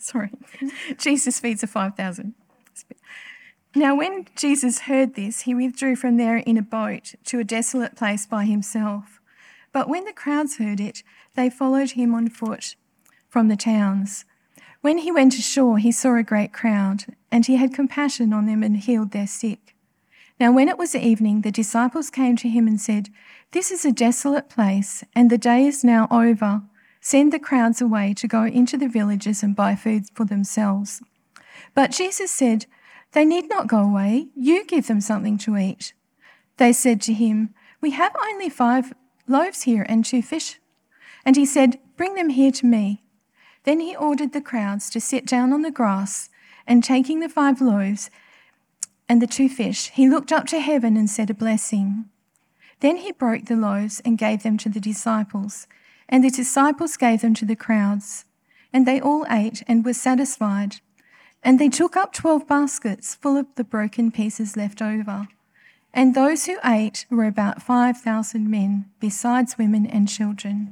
Sorry. Jesus feeds the 5,000. Now when Jesus heard this, he withdrew from there in a boat to a desolate place by himself. But when the crowds heard it, they followed him on foot from the towns. When he went ashore, he saw a great crowd, and he had compassion on them and healed their sick. Now when it was evening, the disciples came to him and said, "This is a desolate place, and the day is now over. Send the crowds away to go into the villages and buy food for themselves." But Jesus said, "They need not go away. You give them something to eat." They said to him, "We have only 5 loaves here and 2 fish." And he said, "Bring them here to me." Then he ordered the crowds to sit down on the grass, and taking the 5 loaves and the 2 fish, he looked up to heaven and said a blessing. Then he broke the loaves and gave them to the disciples, and the disciples gave them to the crowds. And they all ate and were satisfied. And they took up 12 baskets full of the broken pieces left over. And those who ate were about 5,000 men, besides women and children.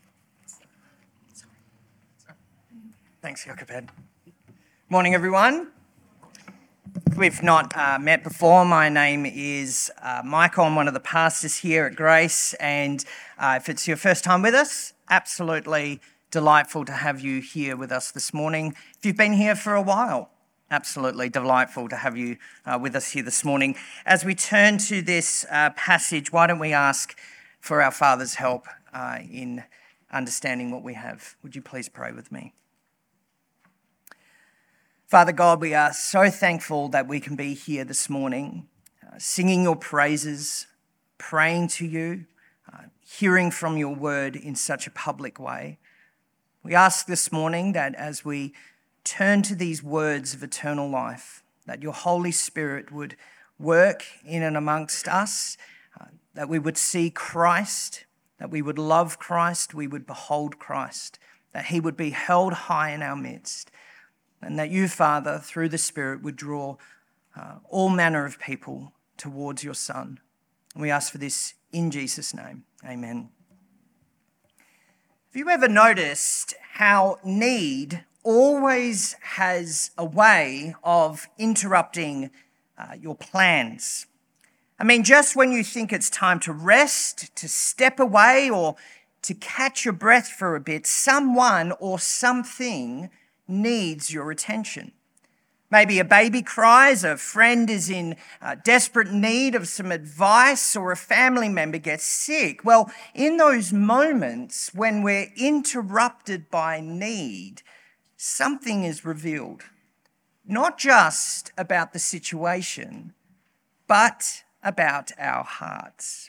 Thanks, Jochebed. Morning, everyone. If we've not met before, my name is Michael. I'm one of the pastors here at Grace, and if it's your first time with us, absolutely delightful to have you here with us this morning. If you've been here for a while, absolutely delightful to have you with us here this morning. As we turn to this passage, why don't we ask for our Father's help in understanding what we have? Would you please pray with me? Father God, we are so thankful that we can be here this morning, singing your praises, praying to you, hearing from your word in such a public way. We ask this morning that as we turn to these words of eternal life, that your Holy Spirit would work in and amongst us, that we would see Christ, that we would love Christ, we would behold Christ, that he would be held high in our midst. And that you, Father, through the Spirit, would draw all manner of people towards your Son. And we ask for this in Jesus' name. Amen. Have you ever noticed how need always has a way of interrupting your plans? I mean, just when you think it's time to rest, to step away, or to catch your breath for a bit, someone or something needs your attention. Maybe a baby cries, a friend is in desperate need of some advice, or a family member gets sick. Well, in those moments when we're interrupted by need, something is revealed, not just about the situation, but about our hearts.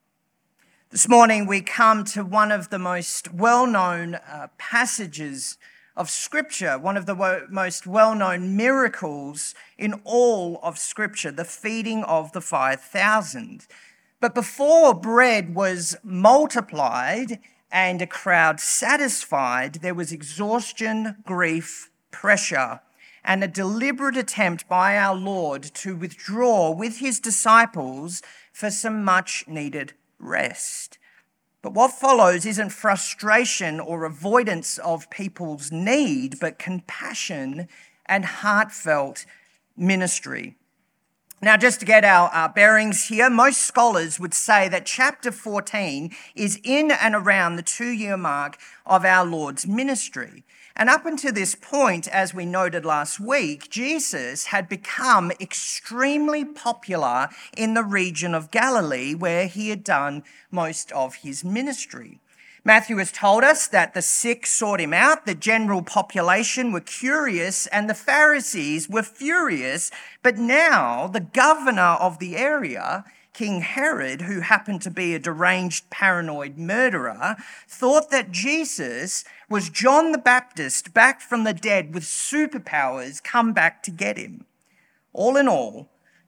This morning we come to one of the most well-known passages of Scripture, one of the most well-known miracles in all of Scripture, the feeding of the 5,000. But before bread was multiplied and a crowd satisfied, there was exhaustion, grief, pressure, and a deliberate attempt by our Lord to withdraw with his disciples for some much-needed rest. But what follows isn't frustration or avoidance of people's need, but compassion and heartfelt ministry. Now, just to get our bearings here, most scholars would say that chapter 14 is in and around the 2-year mark of our Lord's ministry. And up until this point, as we noted last week, Jesus had become extremely popular in the region of Galilee, where he had done most of his ministry. Matthew has told us that the sick sought him out, the general population were curious, and the Pharisees were furious. But now the governor of the area, King Herod, who happened to be a deranged, paranoid murderer, thought that Jesus was John the Baptist back from the dead with superpowers come back to get him. All in all,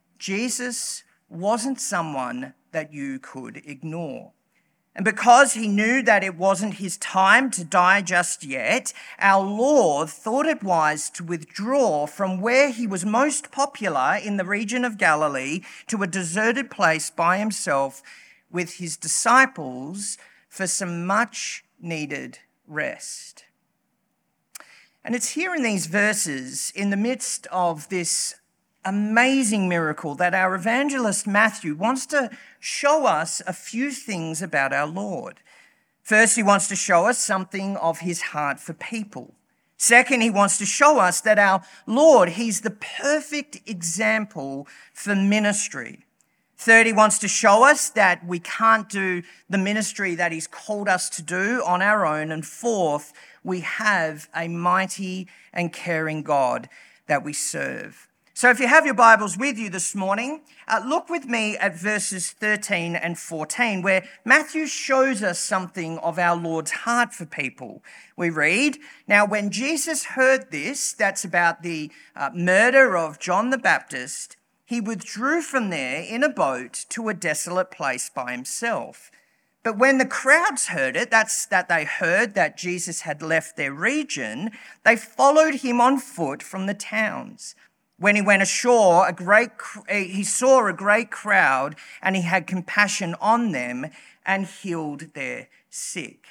Jesus wasn't someone that you could ignore. And because he knew that it wasn't his time to die just yet, our Lord thought it wise to withdraw from where he was most popular in the region of Galilee to a deserted place by himself with his disciples for some much needed rest. And it's here in these verses, in the midst of this amazing miracle, that our evangelist Matthew wants to show us a few things about our Lord. First, he wants to show us something of his heart for people. Second, he wants to show us that our Lord, he's the perfect example for ministry. Third, he wants to show us that we can't do the ministry that he's called us to do on our own. And fourth, we have a mighty and caring God that we serve. So if you have your Bibles with you this morning, look with me at verses 13 and 14, where Matthew shows us something of our Lord's heart for people. We read, "Now when Jesus heard this," that's about the murder of John the Baptist, "he withdrew from there in a boat to a desolate place by himself. But when the crowds heard it," that's that they heard that Jesus had left their region, "they followed him on foot from the towns. When he went ashore, he saw a great crowd, and he had compassion on them and healed their sick."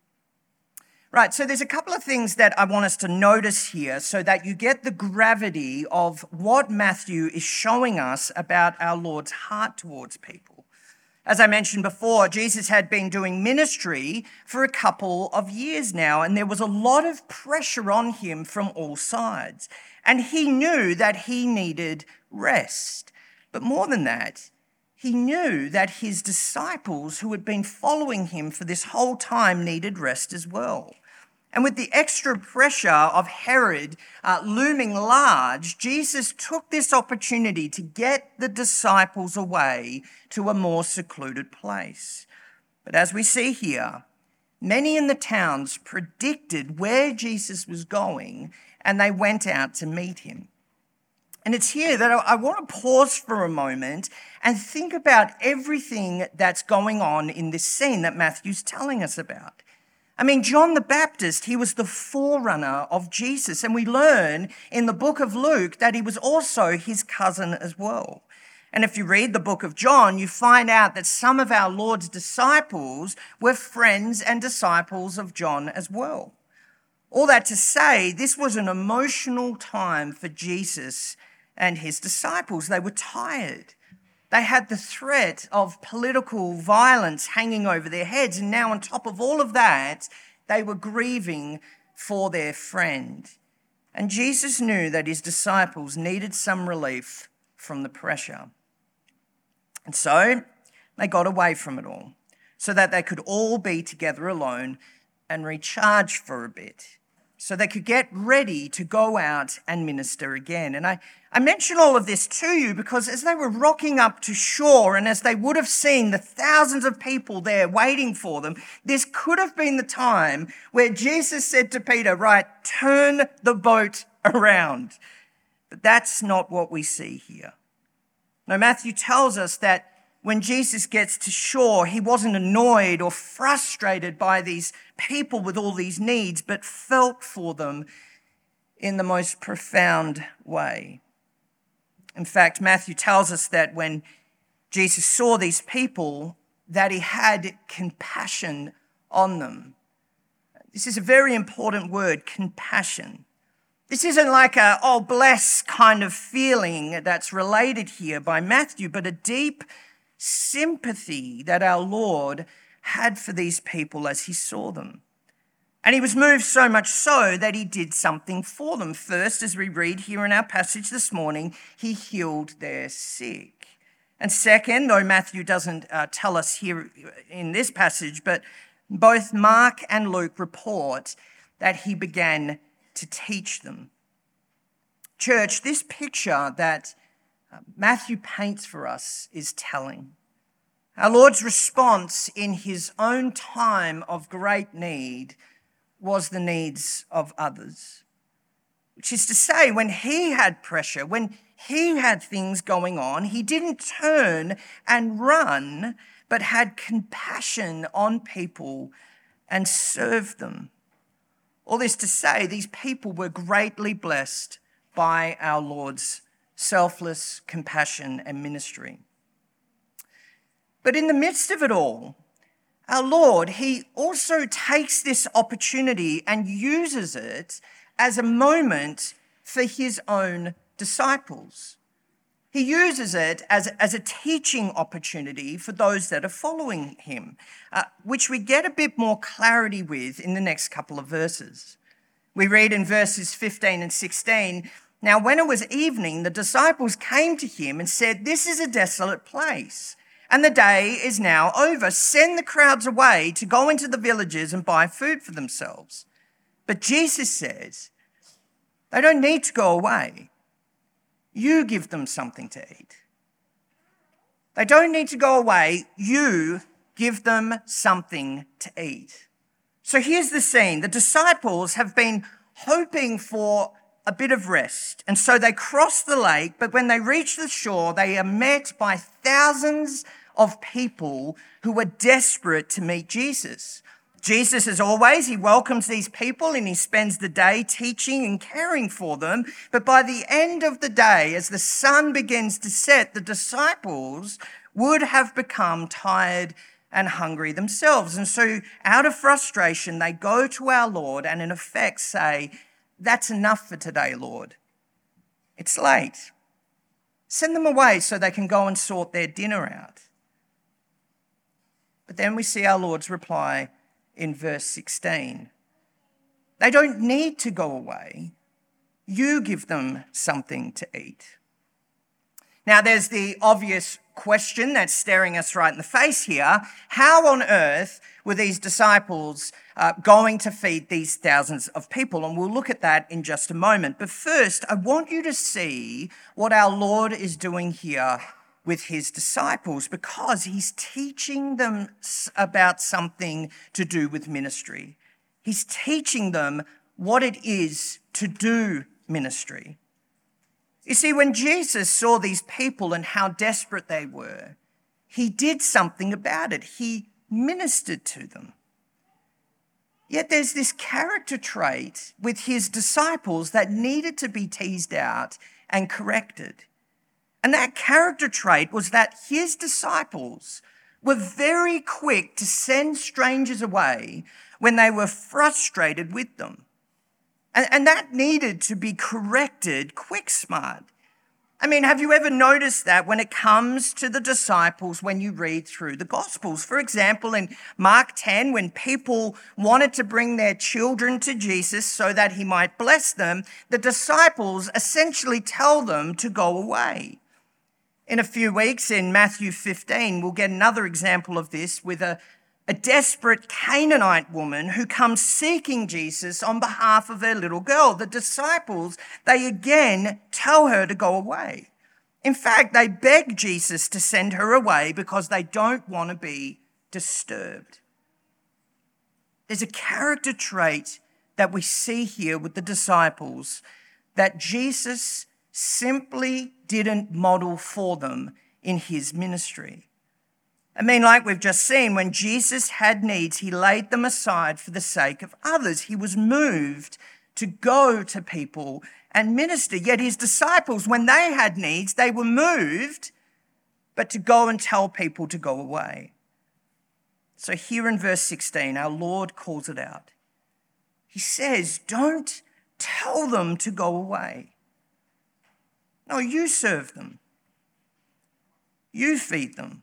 Right, so there's a couple of things that I want us to notice here so that you get the gravity of what Matthew is showing us about our Lord's heart towards people. As I mentioned before, Jesus had been doing ministry for a couple of years now, and there was a lot of pressure on him from all sides. And he knew that he needed rest. But more than that, he knew that his disciples who had been following him for this whole time needed rest as well. And with the extra pressure of Herod looming large, Jesus took this opportunity to get the disciples away to a more secluded place. But as we see here, many in the towns predicted where Jesus was going, and they went out to meet him. And it's here that I want to pause for a moment and think about everything that's going on in this scene that Matthew's telling us about. I mean, John the Baptist, he was the forerunner of Jesus, and we learn in the book of Luke that he was also his cousin as well. And if you read the book of John, you find out that some of our Lord's disciples were friends and disciples of John as well. All that to say, this was an emotional time for Jesus and his disciples. They were tired. They had the threat of political violence hanging over their heads. And now on top of all of that, they were grieving for their friend. And Jesus knew that his disciples needed some relief from the pressure. And so they got away from it all so that they could all be together alone and recharge for a bit, so they could get ready to go out and minister again. And I mention all of this to you because as they were rocking up to shore and as they would have seen the thousands of people there waiting for them, this could have been the time where Jesus said to Peter, right, turn the boat around. But that's not what we see here. No, Matthew tells us that when Jesus gets to shore, he wasn't annoyed or frustrated by these people with all these needs, but felt for them in the most profound way. In fact, Matthew tells us that when Jesus saw these people, that he had compassion on them. This is a very important word, compassion. This isn't like a, oh, bless kind of feeling that's related here by Matthew, but a deep sympathy that our Lord had for these people as he saw them. And he was moved so much so that he did something for them. First, as we read here in our passage this morning, he healed their sick. And second, though Matthew doesn't tell us here in this passage, but both Mark and Luke report that he began to teach them. Church, this picture that Matthew paints for us is telling. Our Lord's response in his own time of great need was the needs of others. Which is to say, when he had pressure, when he had things going on, he didn't turn and run, but had compassion on people and served them. All this to say, these people were greatly blessed by our Lord's selfless compassion and ministry. But in the midst of it all, our Lord, he also takes this opportunity and uses it as a moment for his own disciples. He uses it as a teaching opportunity for those that are following him, which we get a bit more clarity with in the next couple of verses. We read in verses 15 and 16, "Now when it was evening, the disciples came to him and said, 'This is a desolate place, and the day is now over. Send the crowds away to go into the villages and buy food for themselves.' But Jesus says, 'They don't need to go away. You give them something to eat.'" They don't need to go away. You give them something to eat. So here's the scene. The disciples have been hoping for a bit of rest. And so they cross the lake, but when they reach the shore, they are met by thousands of people who are desperate to meet Jesus. Jesus, as always, he welcomes these people and he spends the day teaching and caring for them. But by the end of the day, as the sun begins to set, the disciples would have become tired and hungry themselves. And so out of frustration, they go to our Lord and in effect say, "That's enough for today, Lord. It's late. Send them away so they can go and sort their dinner out." But then we see our Lord's reply in verse 16. "They don't need to go away. You give them something to eat." Now, there's the obvious question that's staring us right in the face here. How on earth were these disciples going to feed these thousands of people? And we'll look at that in just a moment. But first, I want you to see what our Lord is doing here with his disciples, because he's teaching them about something to do with ministry. He's teaching them what it is to do ministry. You see, when Jesus saw these people and how desperate they were, he did something about it. He ministered to them. Yet there's this character trait with his disciples that needed to be teased out and corrected. And that character trait was that his disciples were very quick to send strangers away when they were frustrated with them. And that needed to be corrected quick smart. I mean, have you ever noticed that when it comes to the disciples when you read through the Gospels? For example, in Mark 10, when people wanted to bring their children to Jesus so that he might bless them, the disciples essentially tell them to go away. In a few weeks, in Matthew 15, we'll get another example of this with a desperate Canaanite woman who comes seeking Jesus on behalf of her little girl. The disciples, they again tell her to go away. In fact, they beg Jesus to send her away because they don't want to be disturbed. There's a character trait that we see here with the disciples that Jesus simply didn't model for them in his ministry. I mean, like we've just seen, when Jesus had needs, he laid them aside for the sake of others. He was moved to go to people and minister. Yet his disciples, when they had needs, they were moved, but to go and tell people to go away. So here in verse 16, our Lord calls it out. He says, don't tell them to go away. No, you serve them. You feed them.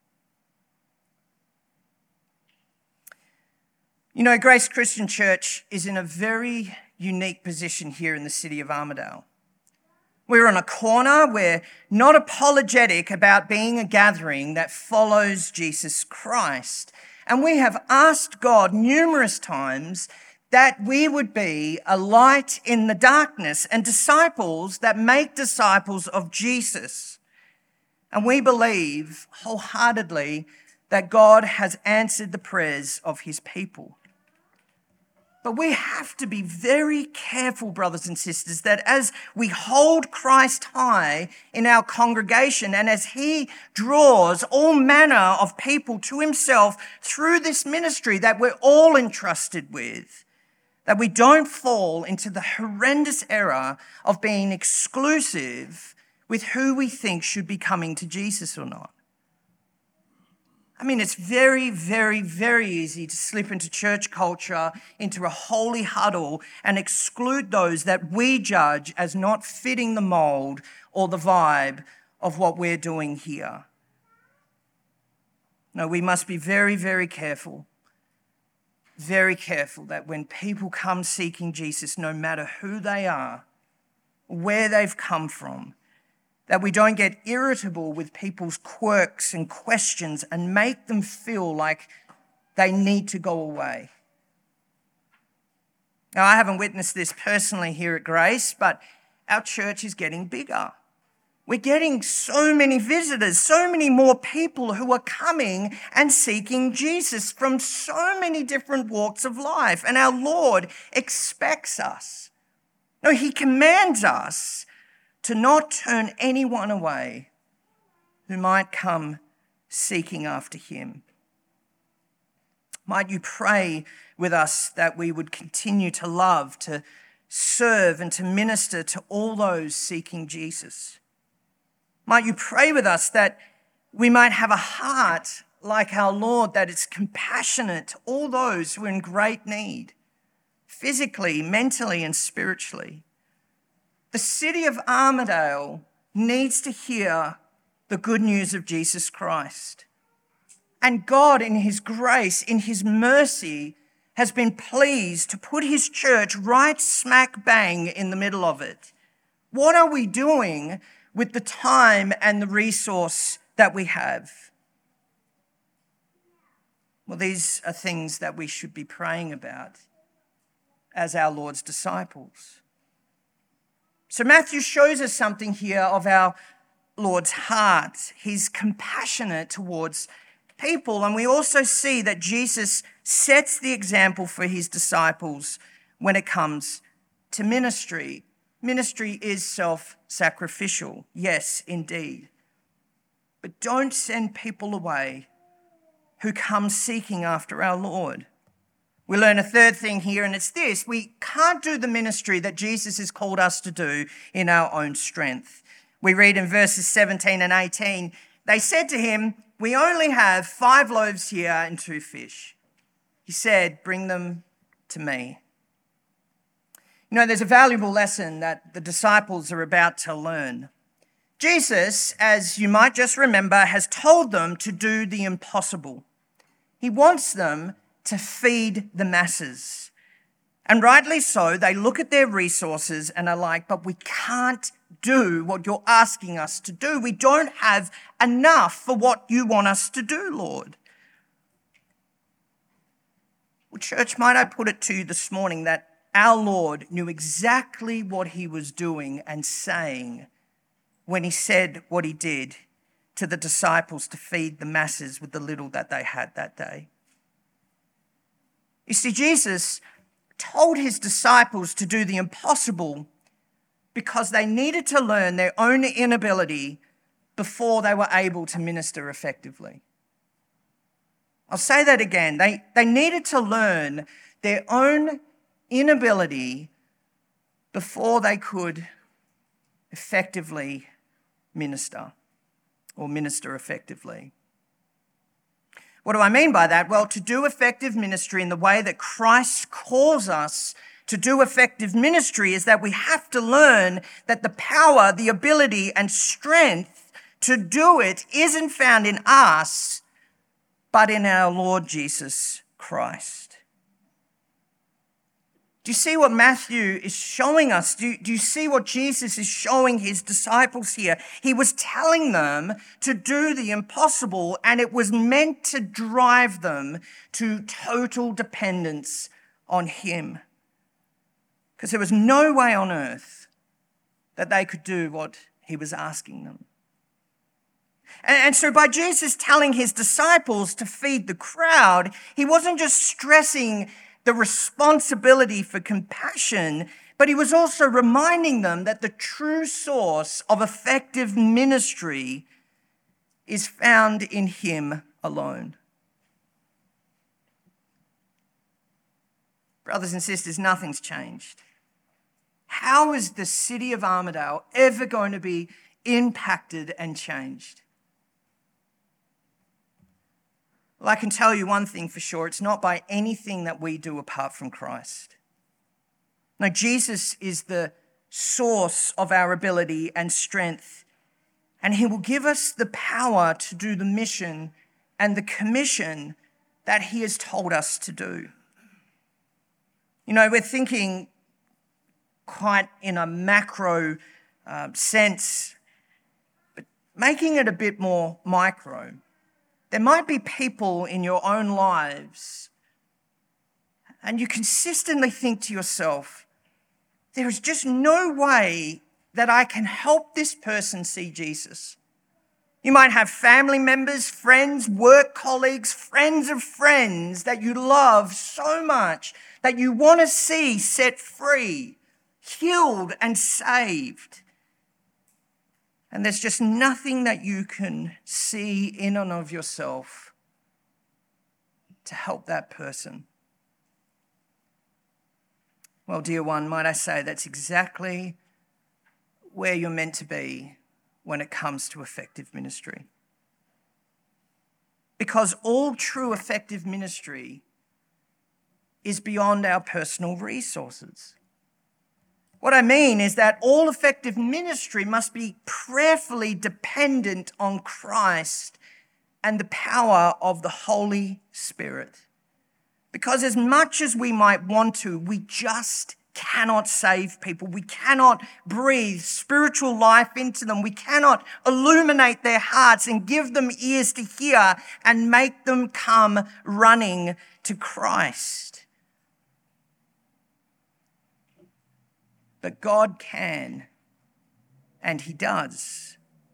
You know, Grace Christian Church is in a very unique position here in the city of Armidale. We're on a corner. We're not apologetic about being a gathering that follows Jesus Christ. And we have asked God numerous times that we would be a light in the darkness and disciples that make disciples of Jesus. And we believe wholeheartedly that God has answered the prayers of his people. But we have to be very careful, brothers and sisters, that as we hold Christ high in our congregation and as he draws all manner of people to himself through this ministry that we're all entrusted with, that we don't fall into the horrendous error of being exclusive with who we think should be coming to Jesus or not. I mean, it's very, very, very easy to slip into church culture, into a holy huddle, and exclude those that we judge as not fitting the mold or the vibe of what we're doing here. No, we must be very, very careful that when people come seeking Jesus, no matter who they are, where they've come from, that we don't get irritable with people's quirks and questions and make them feel like they need to go away. Now, I haven't witnessed this personally here at Grace, but our church is getting bigger. We're getting so many visitors, so many more people who are coming and seeking Jesus from so many different walks of life. And our Lord expects us. No, he commands us to not turn anyone away who might come seeking after him. Might you pray with us that we would continue to love, to serve, and to minister to all those seeking Jesus. Might you pray with us that we might have a heart like our Lord, that is compassionate to all those who are in great need, physically, mentally, and spiritually. The city of Armidale needs to hear the good news of Jesus Christ. And God, in his grace, in his mercy, has been pleased to put his church right smack bang in the middle of it. What are we doing with the time and the resource that we have? Well, these are things that we should be praying about as our Lord's disciples. So Matthew shows us something here of our Lord's heart. He's compassionate towards people. And we also see that Jesus sets the example for his disciples when it comes to ministry. Ministry is self-sacrificial. Yes, indeed. But don't send people away who come seeking after our Lord. We learn a third thing here, and it's this: we can't do the ministry that Jesus has called us to do in our own strength. We read in verses 17 and 18, they said to him, "We only have 5 loaves here and 2 fish." He said, "Bring them to me." You know, there's a valuable lesson that the disciples are about to learn. Jesus, as you might just remember, has told them to do the impossible. He wants them to feed the masses. And rightly so, they look at their resources and are like, "But we can't do what you're asking us to do. We don't have enough for what you want us to do, Lord." Well, church, might I put it to you this morning that our Lord knew exactly what he was doing and saying when he said what he did to the disciples to feed the masses with the little that they had that day. You see, Jesus told his disciples to do the impossible because they needed to learn their own inability before they were able to minister effectively. I'll say that again. They needed to learn their own inability before they could effectively minister or minister effectively. What do I mean by that? Well, to do effective ministry in the way that Christ calls us to do effective ministry is that we have to learn that the power, the ability, and strength to do it isn't found in us, but in our Lord Jesus Christ. Do you see what Matthew is showing us? Do you see what Jesus is showing his disciples here? He was telling them to do the impossible, and it was meant to drive them to total dependence on him. Because there was no way on earth that they could do what he was asking them. And so by Jesus telling his disciples to feed the crowd, he wasn't just stressing the responsibility for compassion, but he was also reminding them that the true source of effective ministry is found in him alone. Brothers and sisters, nothing's changed. How is the city of Armidale ever going to be impacted and changed? Well, I can tell you one thing for sure. It's not by anything that we do apart from Christ. No, Jesus is the source of our ability and strength, and he will give us the power to do the mission and the commission that he has told us to do. You know, we're thinking quite in a macro sense, but making it a bit more micro. There might be people in your own lives, and you consistently think to yourself, there is just no way that I can help this person see Jesus. You might have family members, friends, work colleagues, friends of friends that you love so much that you want to see set free, healed and saved. And there's just nothing that you can see in and of yourself to help that person. Well, dear one, might I say that's exactly where you're meant to be when it comes to effective ministry. Because all true effective ministry is beyond our personal resources. What I mean is that all effective ministry must be prayerfully dependent on Christ and the power of the Holy Spirit. Because as much as we might want to, we just cannot save people. We cannot breathe spiritual life into them. We cannot illuminate their hearts and give them ears to hear and make them come running to Christ. But God can, and he does.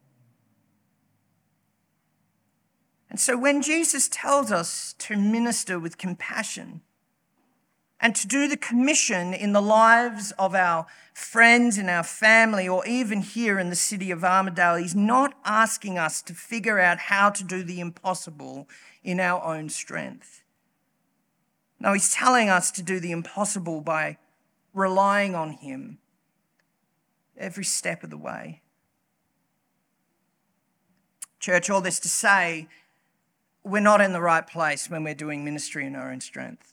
And so when Jesus tells us to minister with compassion and to do the commission in the lives of our friends and our family, or even here in the city of Armidale, he's not asking us to figure out how to do the impossible in our own strength. No, he's telling us to do the impossible by relying on him every step of the way. Church, all this to say, we're not in the right place when we're doing ministry in our own strength.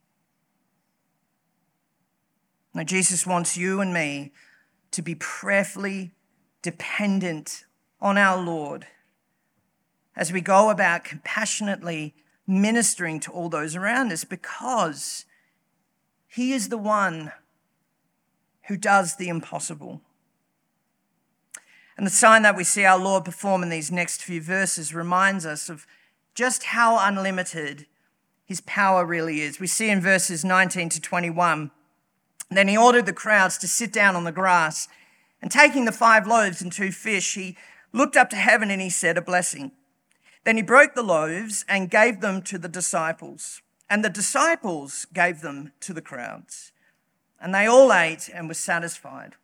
Now, Jesus wants you and me to be prayerfully dependent on our Lord as we go about compassionately ministering to all those around us, because he is the one who does the impossible. And the sign that we see our Lord perform in these next few verses reminds us of just how unlimited his power really is. We see in verses 19 to 21, then he ordered the crowds to sit down on the grass, and taking the 5 loaves and 2 fish, he looked up to heaven and he said a blessing. Then he broke the loaves and gave them to the disciples, and the disciples gave them to the crowds. And they all ate and were satisfied.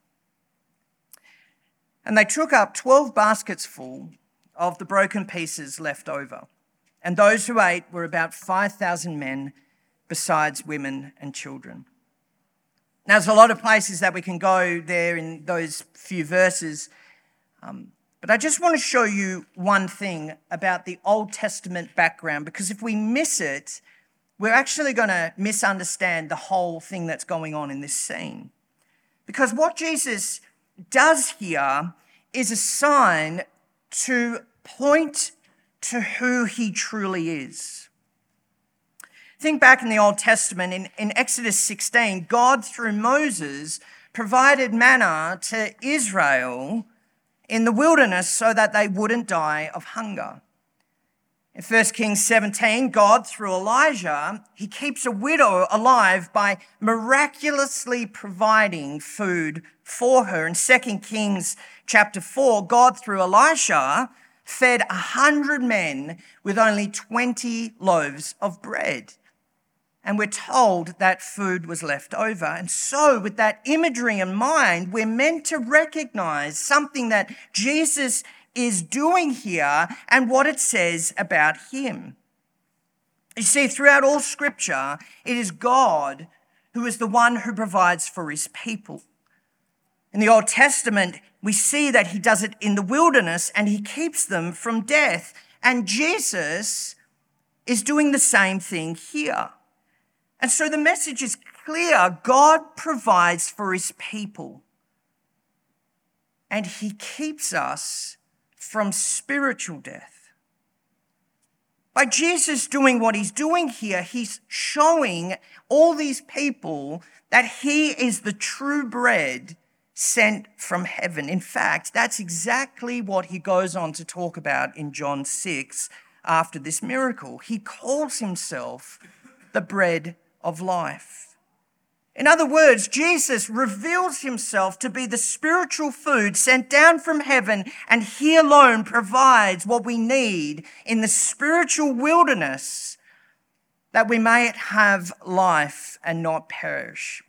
And they took up 12 baskets full of the broken pieces left over. And those who ate were about 5,000 men, besides women and children. Now, there's a lot of places that we can go there in those few verses. But I just want to show you one thing about the Old Testament background, because if we miss it, we're actually going to misunderstand the whole thing that's going on in this scene. Because what Jesus does here is a sign to point to who he truly is. Think back in the Old Testament, in Exodus 16, God, through Moses, provided manna to Israel in the wilderness so that they wouldn't die of hunger. In 1 Kings 17, God, through Elijah, he keeps a widow alive by miraculously providing food for her. In 2 Kings chapter 4, God, through Elisha, fed 100 men with only 20 loaves of bread. And we're told that food was left over. And so with that imagery in mind, we're meant to recognize something that Jesus is doing here and what it says about him. You see, throughout all Scripture, it is God who is the one who provides for his people. In the Old Testament, we see that he does it in the wilderness and he keeps them from death. And Jesus is doing the same thing here. And so the message is clear. God provides for his people, and he keeps us from spiritual death. By Jesus doing what he's doing here, he's showing all these people that he is the true bread sent from heaven. In fact, that's exactly what he goes on to talk about in John 6 after this miracle. He calls himself the bread of life. In other words, Jesus reveals himself to be the spiritual food sent down from heaven, and he alone provides what we need in the spiritual wilderness that we may have life and not perish.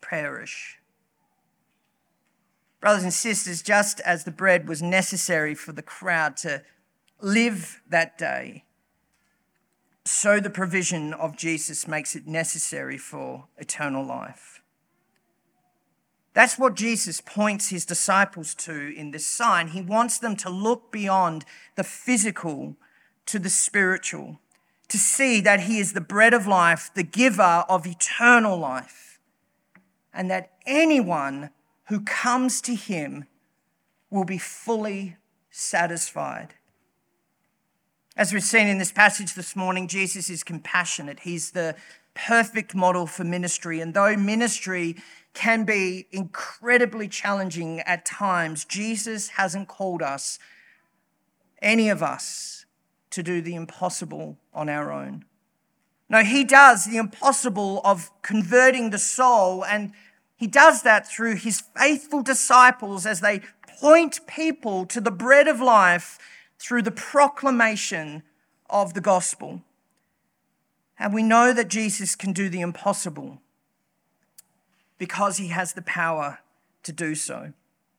Brothers and sisters, just as the bread was necessary for the crowd to live that day, so the provision of Jesus makes it necessary for eternal life. That's what Jesus points his disciples to in this sign. He wants them to look beyond the physical to the spiritual, to see that he is the bread of life, the giver of eternal life, and that anyone who comes to him will be fully satisfied. As we've seen in this passage this morning, Jesus is compassionate. He's the perfect model for ministry. And though ministry can be incredibly challenging at times, Jesus hasn't called us, any of us, to do the impossible on our own. No, he does the impossible of converting the soul, and he does that through his faithful disciples as they point people to the bread of life through the proclamation of the gospel. And we know that Jesus can do the impossible because he has the power to do so.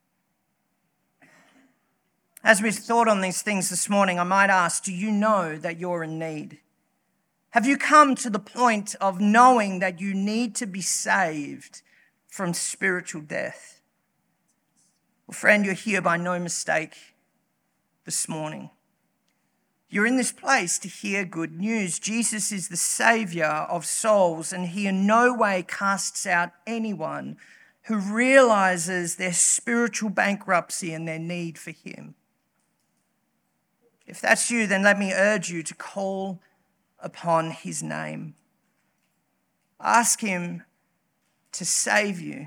As we've thought on these things this morning, I might ask, do you know that you're in need? Have you come to the point of knowing that you need to be saved from spiritual death? Well, friend, you're here by no mistake this morning. You're in this place to hear good news. Jesus is the Savior of souls, and he in no way casts out anyone who realizes their spiritual bankruptcy and their need for him. If that's you, then let me urge you to call upon his name. Ask him to save you.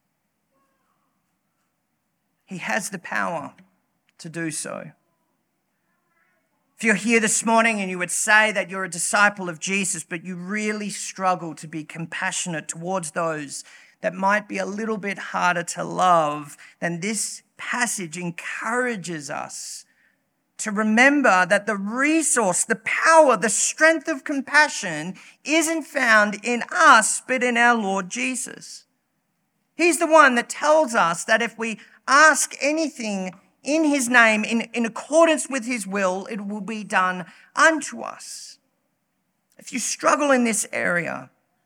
He has the power to do so. If you're here this morning and you would say that you're a disciple of Jesus, but you really struggle to be compassionate towards those that might be a little bit harder to love, then this passage encourages us to remember that the resource, the power, the strength of compassion isn't found in us, but in our Lord Jesus. He's the one that tells us that if we ask anything in his name, in accordance with his will, it will be done unto us. If you struggle in this area,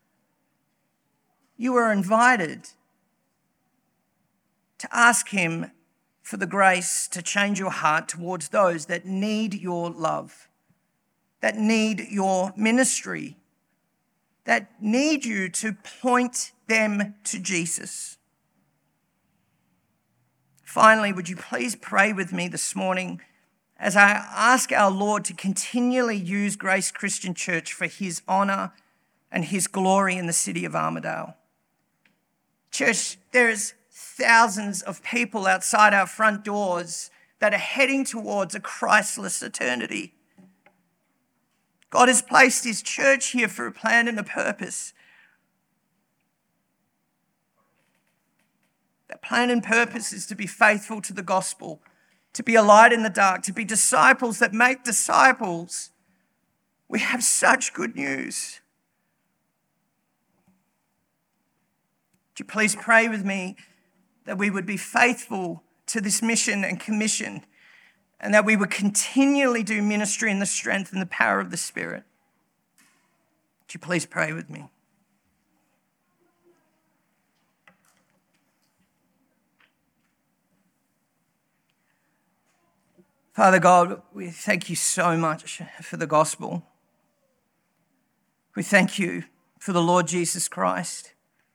you are invited to ask him for the grace to change your heart towards those that need your love, that need your ministry, that need you to point them to Jesus. Finally, would you please pray with me this morning as I ask our Lord to continually use Grace Christian Church for his honor and his glory in the city of Armidale. Church, there's thousands of people outside our front doors that are heading towards a Christless eternity. God has placed his church here for a plan and a purpose. That plan and purpose is to be faithful to the gospel, to be a light in the dark, to be disciples that make disciples. We have such good news. Would you please pray with me that we would be faithful to this mission and commission, and that we would continually do ministry in the strength and the power of the Spirit? Would you please pray with me? Father God, we thank you so much for the gospel. We thank you for the Lord Jesus Christ.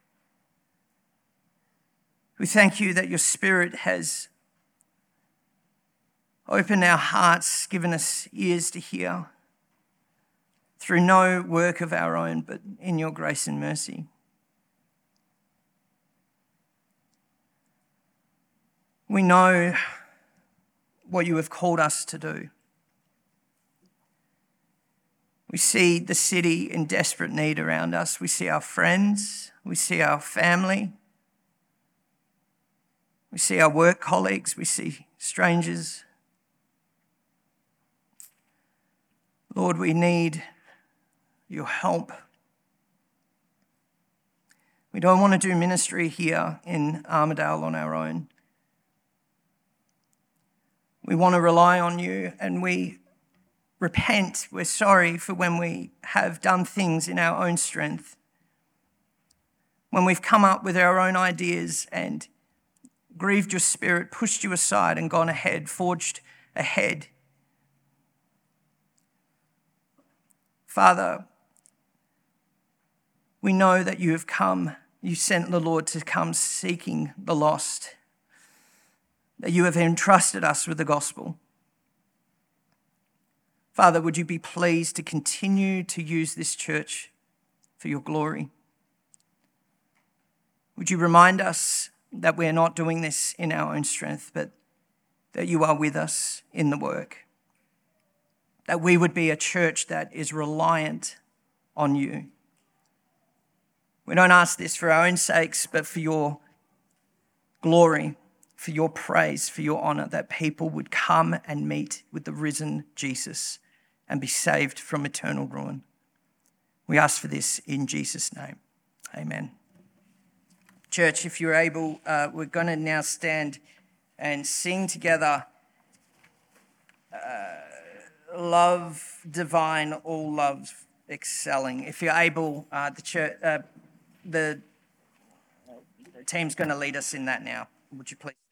We thank you that your Spirit has opened our hearts, given us ears to hear, through no work of our own, but in your grace and mercy. We know what you have called us to do. We see the city in desperate need around us. We see our friends. We see our family. We see our work colleagues. We see strangers. Lord, we need your help. We don't want to do ministry here in Armidale on our own. We want to rely on you, and we repent. We're sorry for when we have done things in our own strength, when we've come up with our own ideas and grieved your Spirit, pushed you aside and gone ahead, forged ahead. Father, we know that you have come, you sent the Lord to come seeking the lost, that you have entrusted us with the gospel. Father, would you be pleased to continue to use this church for your glory? Would you remind us that we're not doing this in our own strength, but that you are with us in the work? That we would be a church that is reliant on you. We don't ask this for our own sakes, but for your glory, for your praise, for your honor, that people would come and meet with the risen Jesus and be saved from eternal ruin. We ask for this in Jesus' name. Amen. Church, if you're able, we're going to now stand and sing together Love Divine, All Love Excelling. If you're able, the team's going to lead us in that now. Would you please?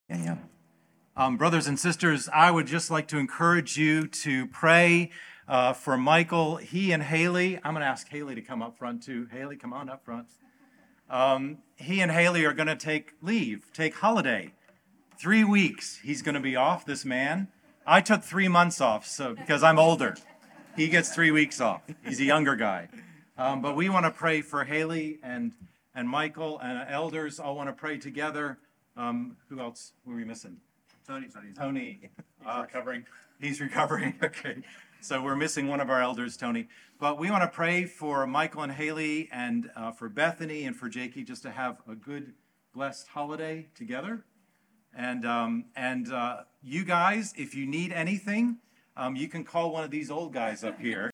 Yeah. Brothers and sisters, I would just like to encourage you to pray for Michael. He and Haley, I'm going to ask Haley to come up front too. Haley, come on up front. He and Haley are going to take holiday. 3 weeks he's going to be off, this man. I took 3 months off because I'm older. He gets 3 weeks off. He's a younger guy. But we want to pray for Haley and Michael and elders all want to pray together. Who else were we missing? Tony. Recovering. He's recovering. Okay. So we're missing one of our elders, Tony. But we want to pray for Michael and Haley and for Bethany and for Jakey just to have a good, blessed holiday together. And you guys, if you need anything, you can call one of these old guys up here.